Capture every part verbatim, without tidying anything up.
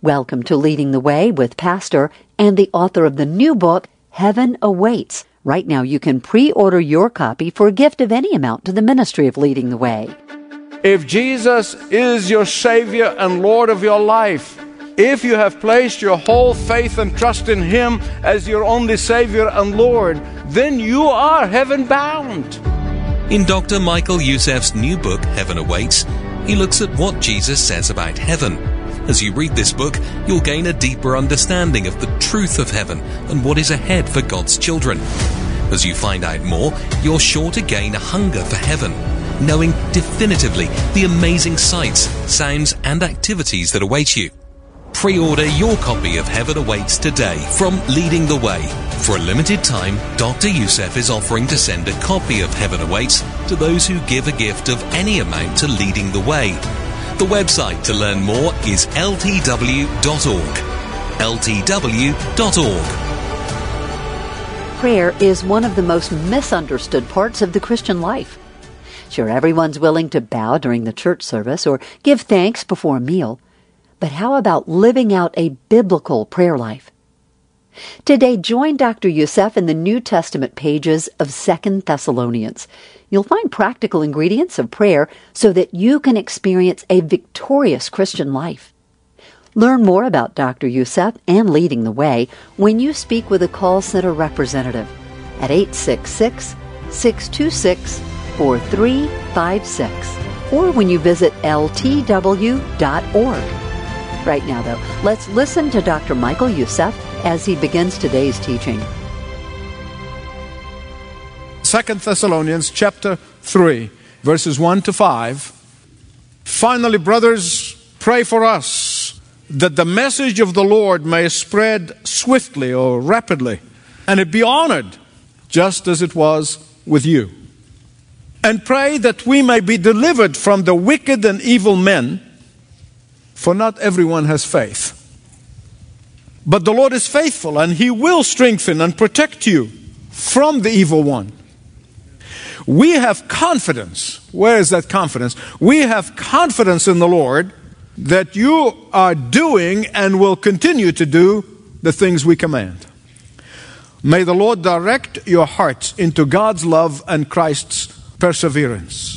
Welcome to Leading the Way with pastor and the author of the new book, Heaven Awaits. Right now you can pre-order your copy for a gift of any amount to the ministry of Leading the Way. If Jesus is your Savior and Lord of your life, if you have placed your whole faith and trust in Him as your only Savior and Lord, then you are heaven-bound. In Doctor Michael Youssef's new book, Heaven Awaits, he looks at what Jesus says about heaven. As you read this book, you'll gain a deeper understanding of the truth of heaven and what is ahead for God's children. As you find out more, you're sure to gain a hunger for heaven, knowing definitively the amazing sights, sounds, and activities that await you. Pre-order your copy of Heaven Awaits today from Leading the Way. For a limited time, Doctor Youssef is offering to send a copy of Heaven Awaits to those who give a gift of any amount to Leading the Way. The website to learn more is L T W dot org. L T W dot org. Prayer is one of the most misunderstood parts of the Christian life. Sure, everyone's willing to bow during the church service or give thanks before a meal. But how about living out a biblical prayer life? Today, join Doctor Youssef in the New Testament pages of Second Thessalonians. You'll find practical ingredients of prayer so that you can experience a victorious Christian life. Learn more about Doctor Youssef and Leading the Way when you speak with a call center representative at eight six six, six two six, four three five six or when you visit L T W dot org. Right now, though, let's listen to Doctor Michael Youssef as he begins today's teaching. Second Thessalonians chapter three, verses one to five. Finally, brothers, pray for us that the message of the Lord may spread swiftly or rapidly, and it be honored just as it was with you. And pray that we may be delivered from the wicked and evil men, for not everyone has faith. But the Lord is faithful, and He will strengthen and protect you from the evil one. We have confidence. Where is that confidence? We have confidence in the Lord that you are doing and will continue to do the things we command. May the Lord direct your hearts into God's love and Christ's perseverance.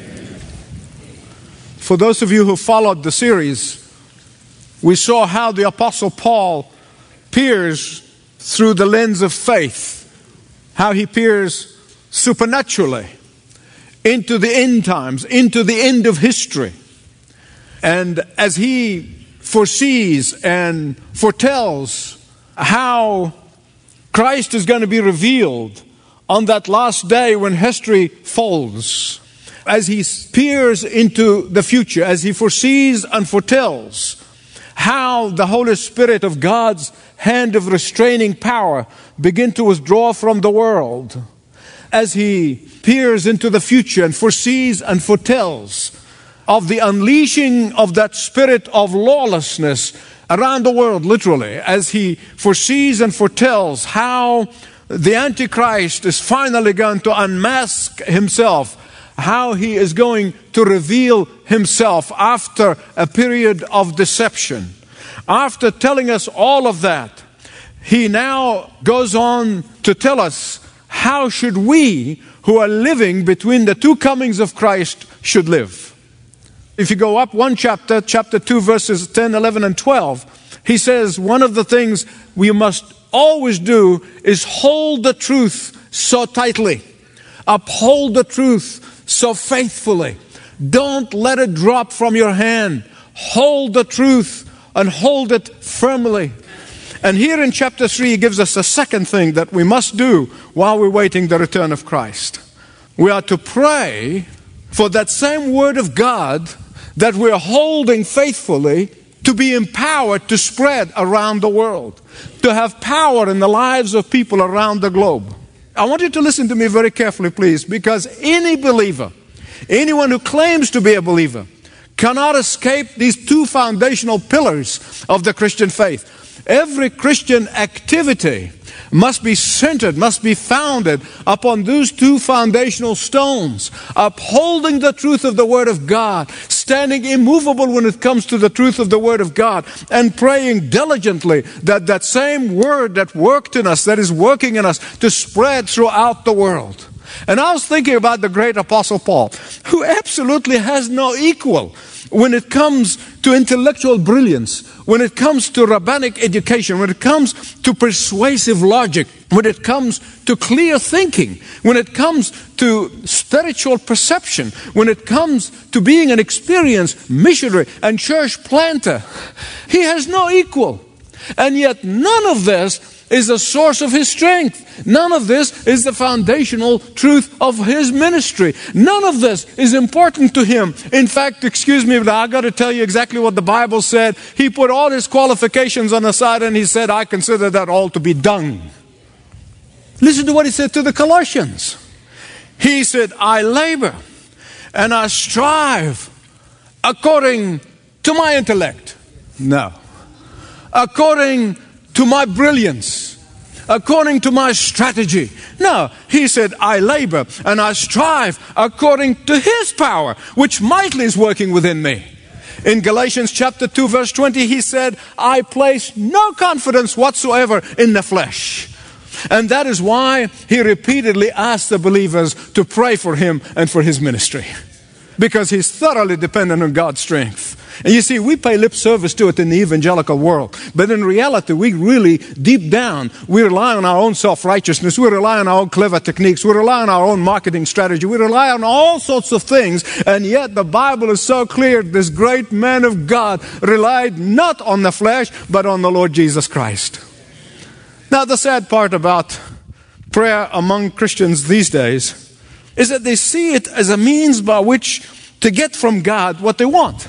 For those of you who followed the series, we saw how the Apostle Paul peers through the lens of faith, how he peers supernaturally into the end times, into the end of history. And as he foresees and foretells how Christ is going to be revealed on that last day when history folds, as he peers into the future, as he foresees and foretells how the Holy Spirit of God's hand of restraining power begin to withdraw from the world, as he peers into the future and foresees and foretells of the unleashing of that spirit of lawlessness around the world, literally, as he foresees and foretells how the Antichrist is finally going to unmask himself, how he is going to reveal himself after a period of deception. After telling us all of that, he now goes on to tell us how should we, who are living between the two comings of Christ, should live. If you go up one chapter, chapter two, verses ten, eleven, and twelve, he says one of the things we must always do is hold the truth so tightly. Uphold the truth so faithfully. Don't let it drop from your hand. Hold the truth and hold it firmly. And here in chapter three, he gives us a second thing that we must do while we're waiting the return of Christ. We are to pray for that same word of God that we're holding faithfully to be empowered to spread around the world, to have power in the lives of people around the globe. I want you to listen to me very carefully, please, because any believer, anyone who claims to be a believer, cannot escape these two foundational pillars of the Christian faith. Every Christian activity must be centered, must be founded upon those two foundational stones, upholding the truth of the Word of God, standing immovable when it comes to the truth of the Word of God, and praying diligently that that same Word that worked in us, that is working in us, to spread throughout the world. And I was thinking about the great Apostle Paul, who absolutely has no equal when it comes to intellectual brilliance, when it comes to rabbinic education, when it comes to persuasive logic, when it comes to clear thinking, when it comes to spiritual perception, when it comes to being an experienced missionary and church planter. He has no equal. And yet none of this is the source of his strength. None of this is the foundational truth of his ministry. None of this is important to him. In fact, excuse me, but I got to tell you exactly what the Bible said. He put all his qualifications on the side and he said, I consider that all to be dung. Listen to what he said to the Colossians. He said, I labor and I strive according to my intellect. No. According to my brilliance, according to my strategy. No, he said, I labor and I strive according to his power, which mightily is working within me. In Galatians chapter two, verse twenty, he said, I place no confidence whatsoever in the flesh. And that is why he repeatedly asked the believers to pray for him and for his ministry. Because he's thoroughly dependent on God's strength. And you see, we pay lip service to it in the evangelical world. But in reality, we really, deep down, we rely on our own self-righteousness. We rely on our own clever techniques. We rely on our own marketing strategy. We rely on all sorts of things. And yet the Bible is so clear. This great man of God relied not on the flesh, but on the Lord Jesus Christ. Now, the sad part about prayer among Christians these days is that they see it as a means by which to get from God what they want.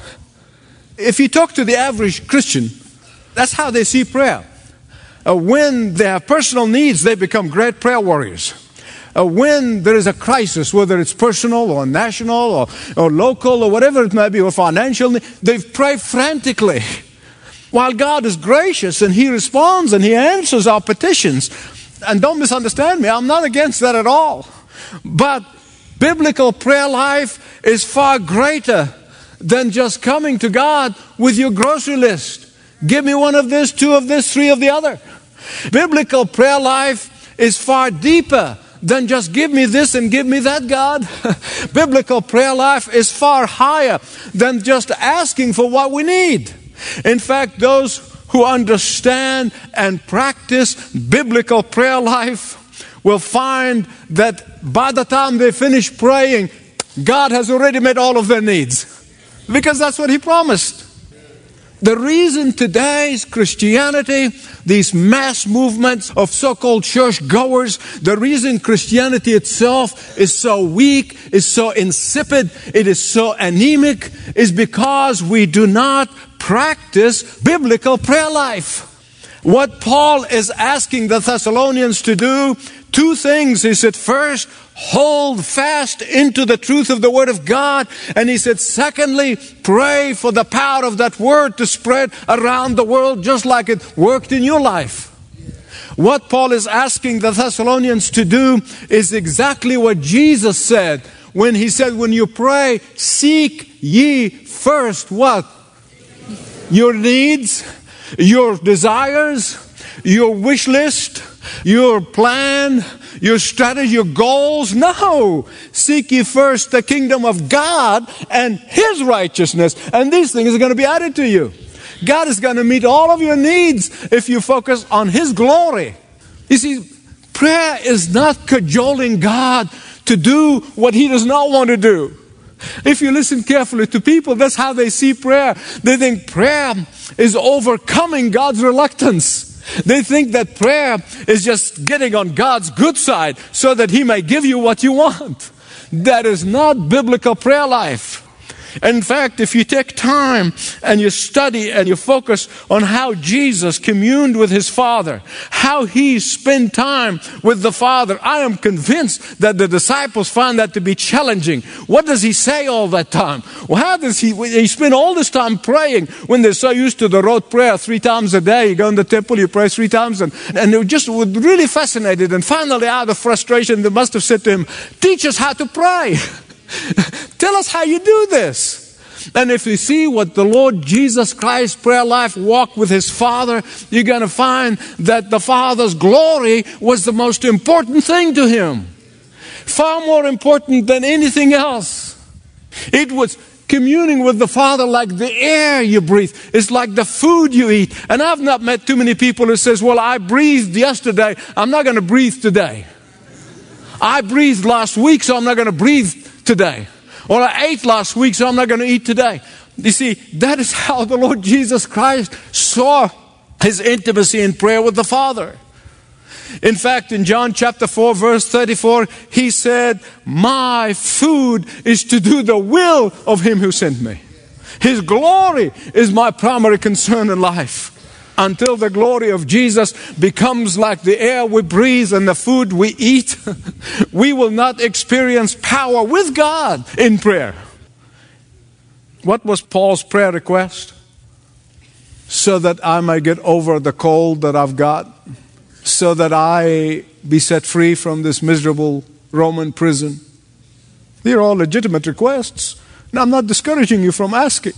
If you talk to the average Christian, that's how they see prayer. Uh, when they have personal needs, they become great prayer warriors. Uh, when there is a crisis, whether it's personal or national or, or local or whatever it may be, or financial, they pray frantically. While God is gracious and He responds and He answers our petitions. And don't misunderstand me, I'm not against that at all. But biblical prayer life is far greater than just coming to God with your grocery list. Give me one of this, two of this, three of the other. Biblical prayer life is far deeper than just give me this and give me that, God. Biblical prayer life is far higher than just asking for what we need. In fact, those who understand and practice biblical prayer life will find that by the time they finish praying, God has already met all of their needs. Because that's what He promised. The reason today's Christianity, these mass movements of so-called church-goers, the reason Christianity itself is so weak, is so insipid, it is so anemic, is because we do not practice biblical prayer life. What Paul is asking the Thessalonians to do, two things. He said, first, hold fast into the truth of the Word of God. And he said, secondly, pray for the power of that Word to spread around the world just like it worked in your life. What Paul is asking the Thessalonians to do is exactly what Jesus said when He said, when you pray, seek ye first what? Your needs, your desires, your wish list, your plan, your strategy, your goals. No. Seek ye first the kingdom of God and His righteousness, and these things are going to be added to you. God is going to meet all of your needs if you focus on His glory. You see, prayer is not cajoling God to do what He does not want to do. If you listen carefully to people, that's how they see prayer. They think prayer is overcoming God's reluctance. They think that prayer is just getting on God's good side so that He may give you what you want. That is not biblical prayer life. In fact, if you take time and you study and you focus on how Jesus communed with his Father, how he spent time with the Father, I am convinced that the disciples found that to be challenging. What does he say all that time? Well, how does he, he spend all this time praying when they're so used to the rote prayer three times a day? You go in the temple, you pray three times, and, and they just were really fascinated. And finally, out of frustration, they must have said to him, teach us how to pray. Tell us how you do this. And if you see what the Lord Jesus Christ's prayer life walked with his Father, you're going to find that the Father's glory was the most important thing to him. Far more important than anything else. It was communing with the Father like the air you breathe. It's like the food you eat. And I've not met too many people who says, well, I breathed yesterday, I'm not going to breathe today. I breathed last week, so I'm not going to breathe today. Or I ate last week, so I'm not going to eat today. You see, that is how the Lord Jesus Christ saw his intimacy in prayer with the Father. In fact, in John chapter four, verse thirty-four, he said, my food is to do the will of him who sent me. His glory is my primary concern in life. Until the glory of Jesus becomes like the air we breathe and the food we eat, we will not experience power with God in prayer. What was Paul's prayer request? So that I may get over the cold that I've got, so that I be set free from this miserable Roman prison. These are all legitimate requests. Now, I'm not discouraging you from asking.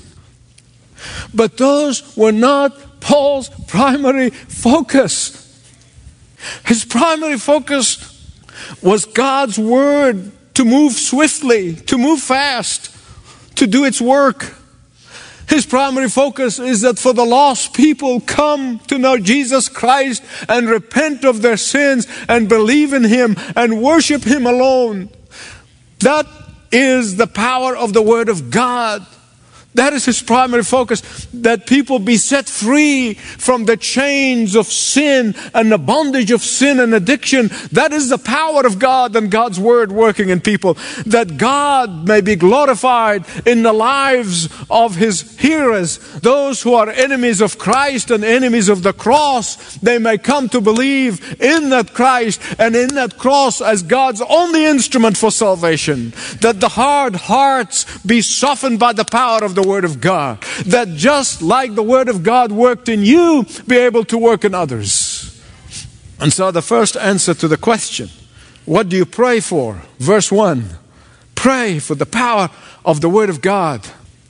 But those were not Paul's primary focus. His primary focus was God's Word to move swiftly, to move fast, to do its work. His primary focus is that for the lost people come to know Jesus Christ and repent of their sins and believe in him and worship him alone. That is the power of the Word of God. That is his primary focus, that people be set free from the chains of sin and the bondage of sin and addiction. That is the power of God and God's Word working in people. That God may be glorified in the lives of his hearers. Those who are enemies of Christ and enemies of the cross, they may come to believe in that Christ and in that cross as God's only instrument for salvation. That the hard hearts be softened by the power of the Word of God. That just like the Word of God worked in you, be able to work in others. And so the first answer to the question, what do you pray for? Verse one, pray for the power of the Word of God.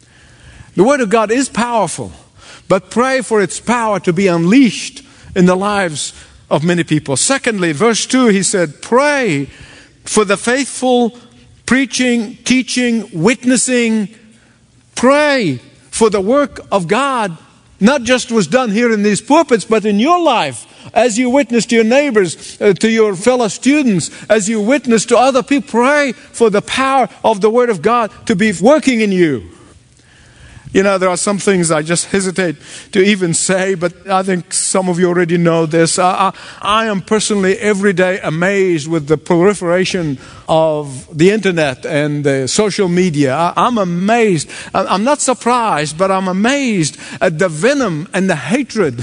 The Word of God is powerful, but pray for its power to be unleashed in the lives of many people. Secondly, verse two, he said, pray for the faithful preaching, teaching, witnessing. Pray for the work of God, not just was done here in these pulpits, but in your life, as you witness to your neighbors, uh, to your fellow students, as you witness to other people. Pray for the power of the Word of God to be working in you. You know, there are some things I just hesitate to even say, but I think some of you already know this. I, I, I am personally every day amazed with the proliferation of the internet and the social media. I, I'm amazed. I, I'm not surprised, but I'm amazed at the venom and the hatred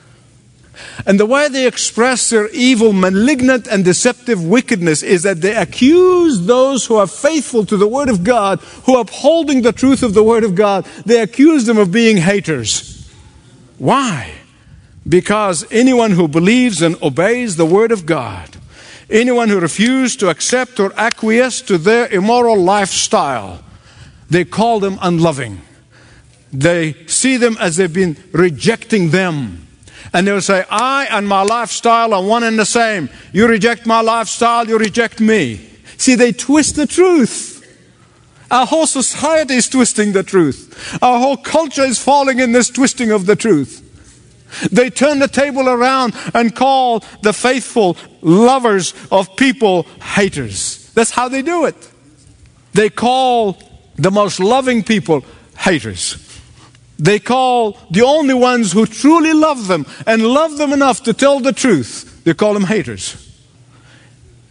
and the way they express their evil, malignant, and deceptive wickedness is that they accuse those who are faithful to the Word of God, who are upholding the truth of the Word of God, they accuse them of being haters. Why? Because anyone who believes and obeys the Word of God, anyone who refuses to accept or acquiesce to their immoral lifestyle, they call them unloving. They see them as they've been rejecting them. And they'll say, I and my lifestyle are one and the same. You reject my lifestyle, you reject me. See, they twist the truth. Our whole society is twisting the truth. Our whole culture is falling in this twisting of the truth. They turn the table around and call the faithful lovers of people haters. That's how they do it. They call the most loving people haters. They call the only ones who truly love them and love them enough to tell the truth, they call them haters.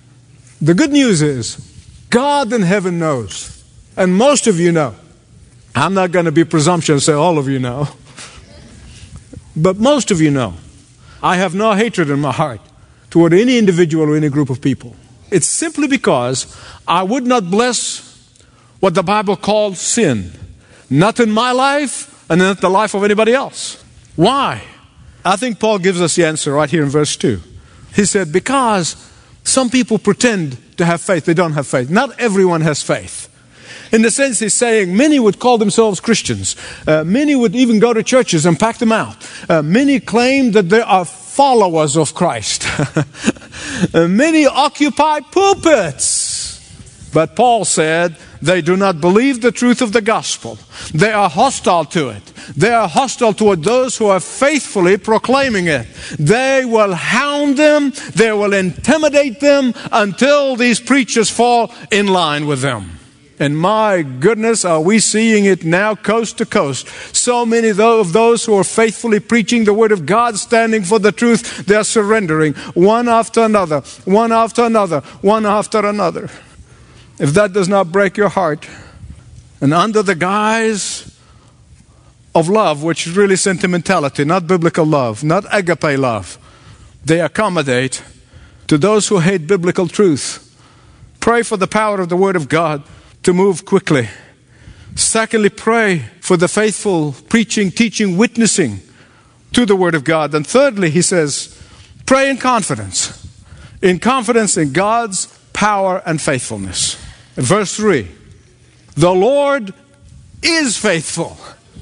The good news is, God in heaven knows, and most of you know, I'm not going to be presumptuous and say all of you know. But most of you know. I have no hatred in my heart toward any individual or any group of people. It's simply because I would not bless what the Bible calls sin. Not in my life and not the life of anybody else. Why? I think Paul gives us the answer right here in verse two. He said, because some people pretend to have faith. They don't have faith. Not everyone has faith. In the sense he's saying many would call themselves Christians. Uh, many would even go to churches and pack them out. Uh, many claim that they are followers of Christ. uh, many occupy pulpits. But Paul said they do not believe the truth of the gospel. They are hostile to it. They are hostile toward those who are faithfully proclaiming it. They will hound them. They will intimidate them until these preachers fall in line with them. And my goodness, are we seeing it now coast to coast. So many of those who are faithfully preaching the Word of God, standing for the truth, they are surrendering one after another, one after another, one after another. If that does not break your heart, and under the guise of love, which is really sentimentality, not biblical love, not agape love, they accommodate to those who hate biblical truth. Pray for the power of the Word of God to move quickly. Secondly, pray for the faithful preaching, teaching, witnessing to the Word of God. And thirdly, he says, pray in confidence. In confidence in God's power and faithfulness. Verse three, the Lord is faithful,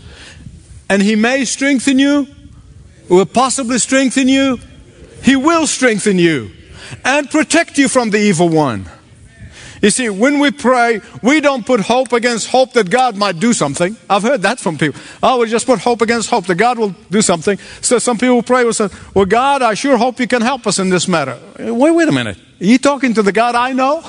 and He may strengthen you, will possibly strengthen you. He will strengthen you and protect you from the evil one. You see, when we pray, we don't put hope against hope that God might do something. I've heard that from people. Oh, we just put hope against hope that God will do something. So some people pray will say, well, God, I sure hope you can help us in this matter. Wait, wait a minute. Are you talking to the God I know?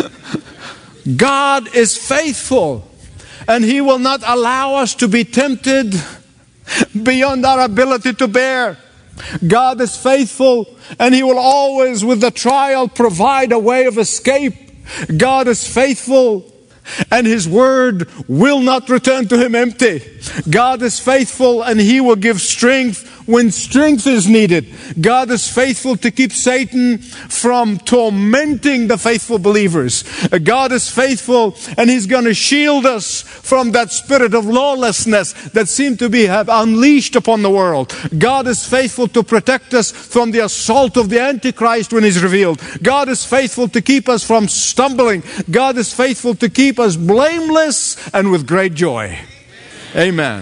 God is faithful, and He will not allow us to be tempted beyond our ability to bear. God is faithful, and He will always, with the trial, provide a way of escape. God is faithful, and His word will not return to Him empty. God is faithful, and He will give strength when strength is needed. God is faithful to keep Satan from tormenting the faithful believers. God is faithful, and He's going to shield us from that spirit of lawlessness that seemed to be have unleashed upon the world. God is faithful to protect us from the assault of the Antichrist when He's revealed. God is faithful to keep us from stumbling. God is faithful to keep us blameless and with great joy. Amen.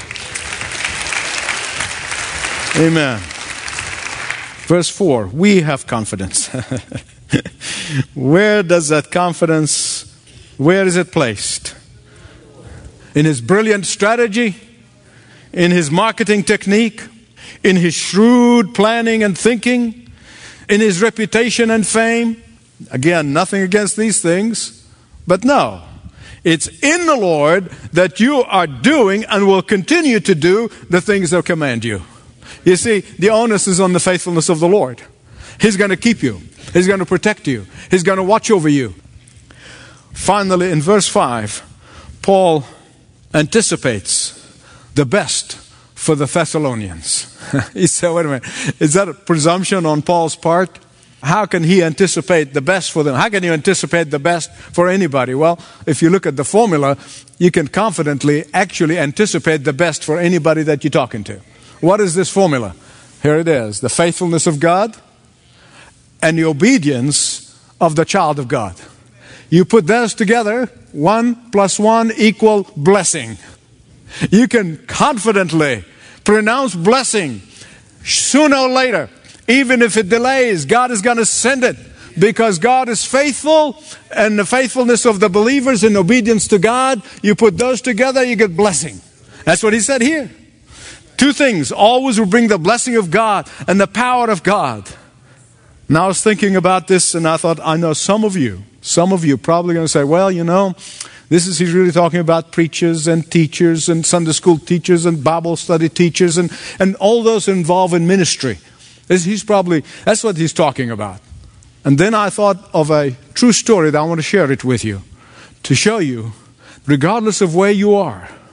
Amen. Verse four, we have confidence. Where does that confidence, where is it placed? In His brilliant strategy? In His marketing technique? In His shrewd planning and thinking? In His reputation and fame? Again, nothing against these things, but no. It's in the Lord that you are doing and will continue to do the things that command you. You see, the onus is on the faithfulness of the Lord. He's going to keep you. He's going to protect you. He's going to watch over you. Finally, in verse five, Paul anticipates the best for the Thessalonians. He said, wait a minute, is that a presumption on Paul's part? How can he anticipate the best for them? How can you anticipate the best for anybody? Well, if you look at the formula, you can confidently actually anticipate the best for anybody that you're talking to. What is this formula? Here it is. The faithfulness of God and the obedience of the child of God. You put those together, one plus one equal blessing. You can confidently pronounce blessing sooner or later. Even if it delays, God is going to send it. Because God is faithful, and the faithfulness of the believers in obedience to God, you put those together, you get blessing. That's what he said here. Two things always will bring the blessing of God and the power of God. Now I was thinking about this, and I thought, I know some of you, some of you probably going to say, well, you know, this is, he's really talking about preachers and teachers and Sunday school teachers and Bible study teachers and, and all those involved in ministry. This, he's probably, that's what he's talking about. And then I thought of a true story that I want to share it with you to show you, regardless of where you are,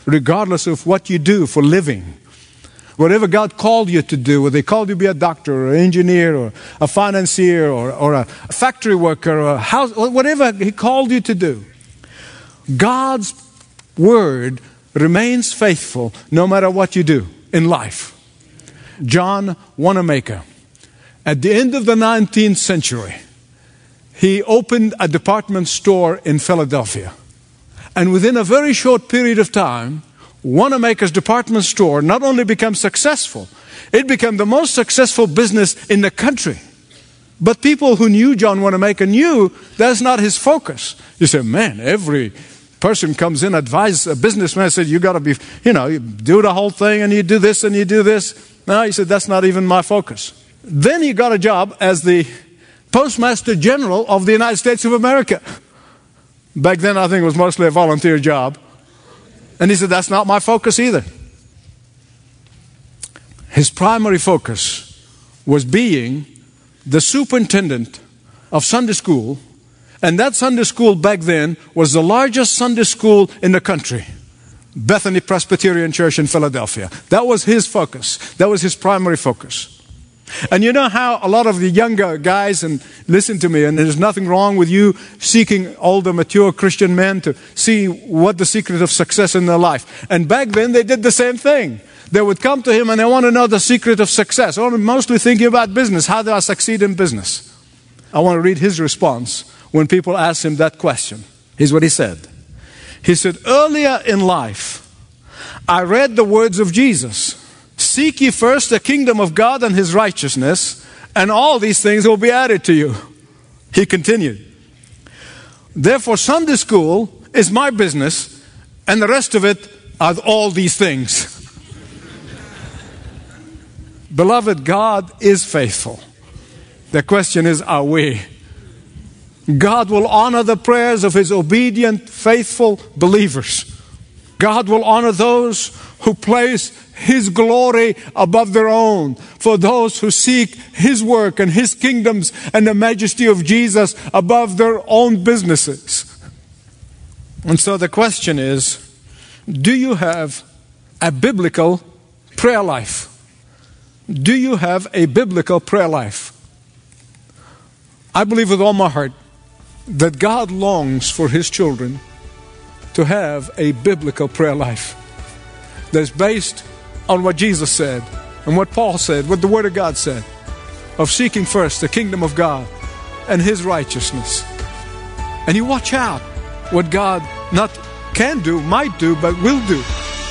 regardless of what you do for living. Whatever God called you to do, whether He called you to be a doctor or an engineer or a financier or, or a factory worker or a house, whatever He called you to do, God's Word remains faithful no matter what you do in life. John Wanamaker, at the end of the nineteenth century, he opened a department store in Philadelphia. And within a very short period of time, Wanamaker's department store not only became successful, it became the most successful business in the country. But people who knew John Wanamaker knew that's not his focus. You say, man, every person comes in, advises a businessman, said, you got to be, you know, you do the whole thing and you do this and you do this. No, he said, that's not even my focus. Then he got a job as the Postmaster General of the United States of America. Back then, I think it was mostly a volunteer job. And he said, that's not my focus either. His primary focus was being the superintendent of Sunday school. And that Sunday school back then was the largest Sunday school in the country. Bethany Presbyterian Church in Philadelphia. That was his focus. That was his primary focus. And you know how a lot of the younger guys, and listen to me, and there's nothing wrong with you seeking older, mature Christian men to see what the secret of success in their life. And back then they did the same thing. They would come to him and they want to know the secret of success. Or mostly thinking about business. How do I succeed in business? I want to read his response when people asked him that question. Here's what he said. He said, earlier in life, I read the words of Jesus. Seek ye first the kingdom of God and His righteousness, and all these things will be added to you. He continued. Therefore, Sunday school is my business, and the rest of it are all these things. Beloved, God is faithful. The question is, are we? God will honor the prayers of His obedient, faithful believers. God will honor those who place His glory above their own. For those who seek His work and His kingdoms and the majesty of Jesus above their own businesses. And so the question is, do you have a biblical prayer life? Do you have a biblical prayer life? I believe with all my heart that God longs for His children to have a biblical prayer life that's based on what Jesus said and what Paul said, what the Word of God said, of seeking first the kingdom of God and His righteousness. And you watch out what God not can do, might do, but will do.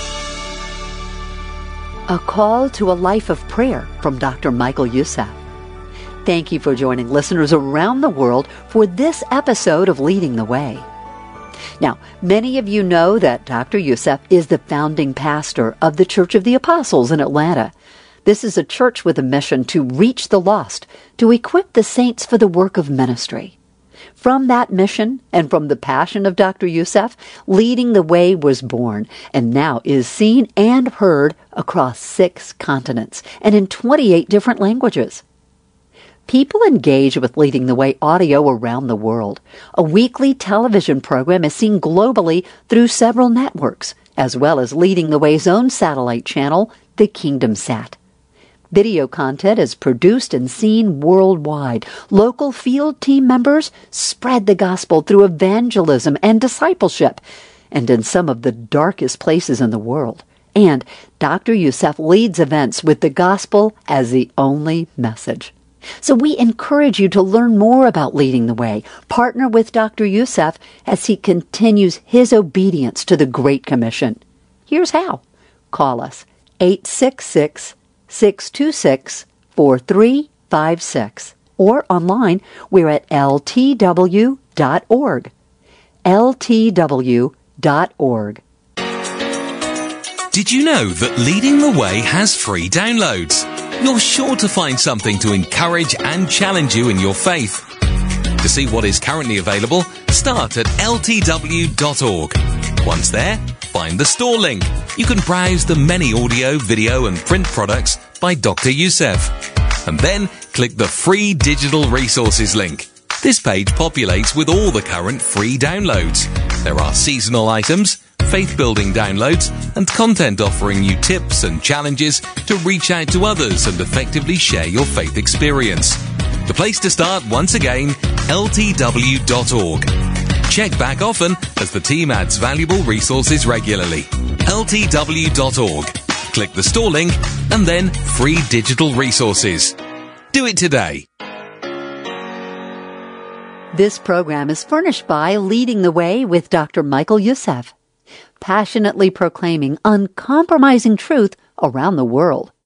A call to a life of prayer from Doctor Michael Youssef. Thank you for joining listeners around the world for this episode of Leading the Way. Now, many of you know that Doctor Youssef is the founding pastor of the Church of the Apostles in Atlanta. This is a church with a mission to reach the lost, to equip the saints for the work of ministry. From that mission and from the passion of Doctor Youssef, Leading the Way was born and now is seen and heard across six continents and in twenty-eight different languages. People engage with Leading the Way audio around the world. A weekly television program is seen globally through several networks, as well as Leading the Way's own satellite channel, the Kingdom Sat. Video content is produced and seen worldwide. Local field team members spread the gospel through evangelism and discipleship, and in some of the darkest places in the world. And Doctor Youssef leads events with the gospel as the only message. So we encourage you to learn more about Leading the Way. Partner with Doctor Youssef as he continues his obedience to the Great Commission. Here's how. Call us eight six six, six two six, four three five six or online we're at L T W dot org. L T W dot org. Did you know that Leading the Way has free downloads? You're sure to find something to encourage and challenge you in your faith. To see what is currently available, start at L T W dot org. Once there, find the store link. You can browse the many audio, video and print products by Doctor Youssef. And then click the free digital resources link. This page populates with all the current free downloads. There are seasonal items, faith-building downloads, and content offering you tips and challenges to reach out to others and effectively share your faith experience. The place to start, once again, L T W dot org. Check back often as the team adds valuable resources regularly. L T W dot org. Click the store link and then free digital resources. Do it today. This program is furnished by Leading the Way with Doctor Michael Youssef, passionately proclaiming uncompromising truth around the world.